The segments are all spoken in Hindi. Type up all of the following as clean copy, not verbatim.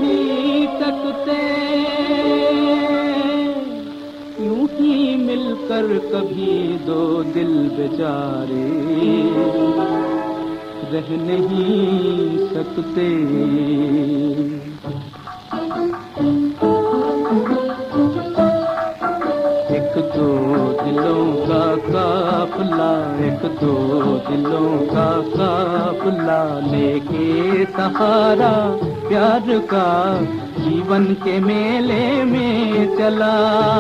नहीं सकते यूं ही मिलकर कभी दो दिल बेचारे रह नहीं सकते। एक दो दिलों का काफिला, एक दो दिलों का काफिला लेके सहारा प्यार का जीवन के मेले में चला,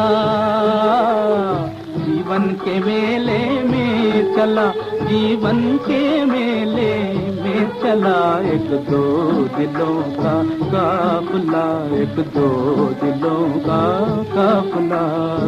जीवन के मेले में चला, जीवन के मेले में चला। एक दो दिलों का काफिला, एक दो दिलों का काफिला।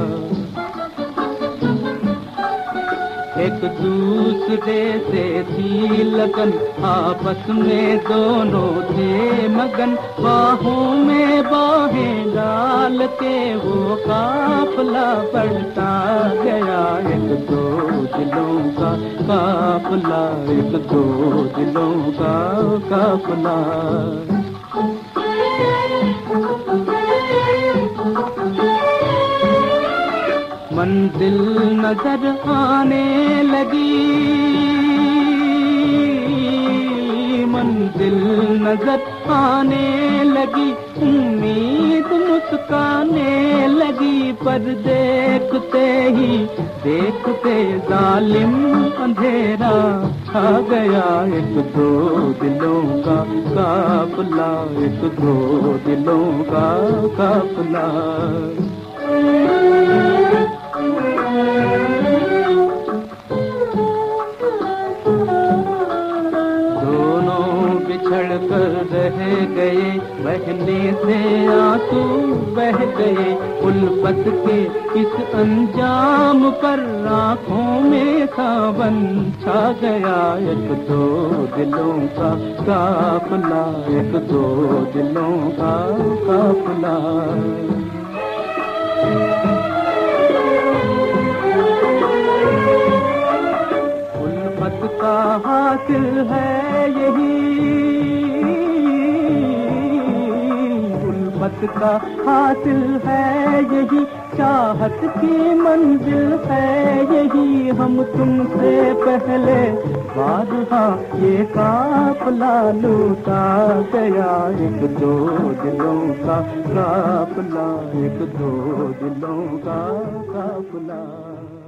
एक दूसरे से थी लगन, आपस में दोनों थे मगन, बाहों में बाहें डाल के वो काफिला बढ़ता गया। एक दो दिलों का काफिला, एक दो दिलों का काफिला। मंजिल नजर आने लगी, मंजिल नजर आने लगी, उम्मीद मुस्काने लगी, पर देखते ही देखते जालिम अंधेरा छा गया। एक दो दिलों का काफिला, एक दो दिलों का काफिला। दोनों बिछड़ कर रह गए, बहने से आंसू बह गए, उल्फत के इस अंजाम पर आँखों में सावन छा गया। एक दो दिलों का काफिला, एक दो दिलों का काफिला। उल्फत का हासिल है यही, उल्फत का हासिल है यही, चाहत की मंजिल है यही। हम तुमसे पहले बारहा ये काफिला लूटा गया। एक दो दिलों का काफिला, एक दो दिलों का काफिला।